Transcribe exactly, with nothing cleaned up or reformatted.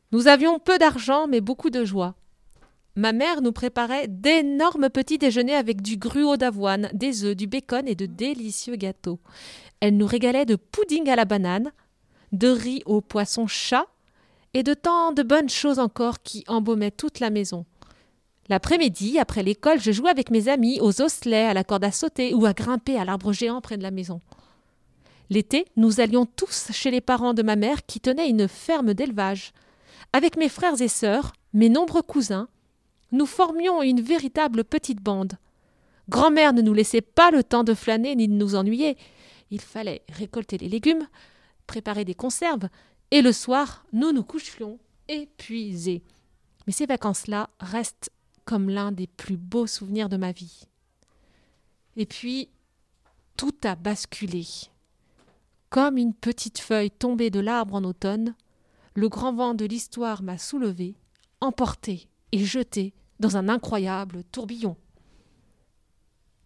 Nous avions peu d'argent, mais beaucoup de joie. Ma mère nous préparait d'énormes petits déjeuners avec du gruau d'avoine, des œufs, du bacon et de délicieux gâteaux. Elle nous régalait de pudding à la banane, de riz au poisson chat et de tant de bonnes choses encore qui embaumaient toute la maison. L'après-midi, après l'école, je jouais avec mes amis aux osselets, à la corde à sauter ou à grimper à l'arbre géant près de la maison. L'été, nous allions tous chez les parents de ma mère qui tenaient une ferme d'élevage. Avec mes frères et sœurs, mes nombreux cousins, nous formions une véritable petite bande. Grand-mère ne nous laissait pas le temps de flâner ni de nous ennuyer. Il fallait récolter les légumes, préparer des conserves, et le soir, nous nous couchions épuisés. Mais ces vacances-là restent comme l'un des plus beaux souvenirs de ma vie. Et puis, tout a basculé. Comme une petite feuille tombée de l'arbre en automne, le grand vent de l'histoire m'a soulevée, emportée et jetée dans un incroyable tourbillon.